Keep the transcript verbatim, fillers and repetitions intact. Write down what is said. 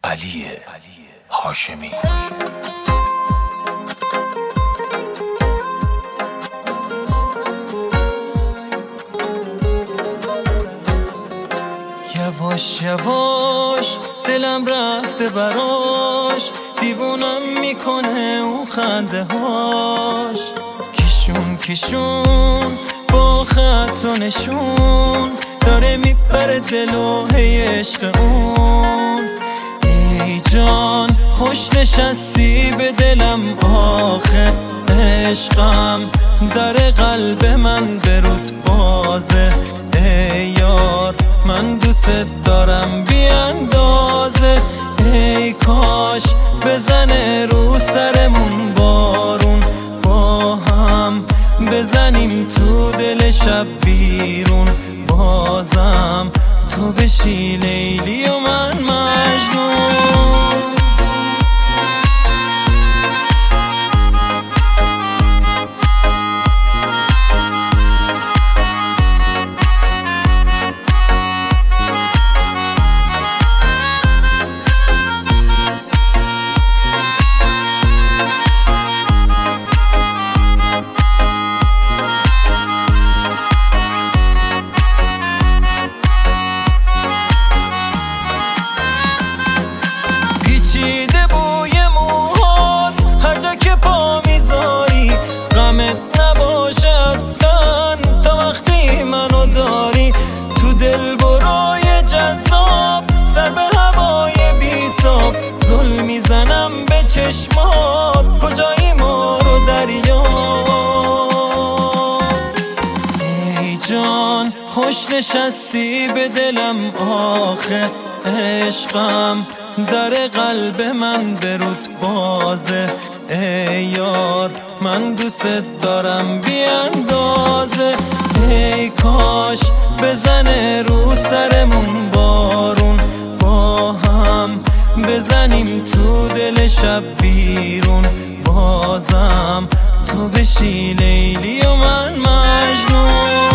علی هاشمی. یواش یواش دلم رفته براش، دیوونم میکنه اون خنده هاش. کشون کشون با خط و نشون داره میبره دل و هی عشق اون. ای جان خوش نشستی به دلم آخه، عشقم داره قلب من به روت بازه. ای یار من دوست دارم بی اندازه، ای کاش بزنه رو سرمون بارون، با هم بزنیم تو دل شب بیرون، بازم تو بشی لیلی و من مجنون. پیچیده بوی موهات هر جا که پا میذاری، غمت نباشه اصلا تا وقتی منو داری. تو دل برای جذاب سر به هوای بیتاب، ظلم میزنم به چشمات کجایی ما رو دریا. ای جان خوش نشستی به دلم آخه، عشقم داره قلب من به روت بازه. ای یار من دوست دارم بی اندازه، ای کاش بزنه رو سرمون بارون، با هم بزنیم تو دل شب بیرون، بازم تو بشی لیلی و من مجنون.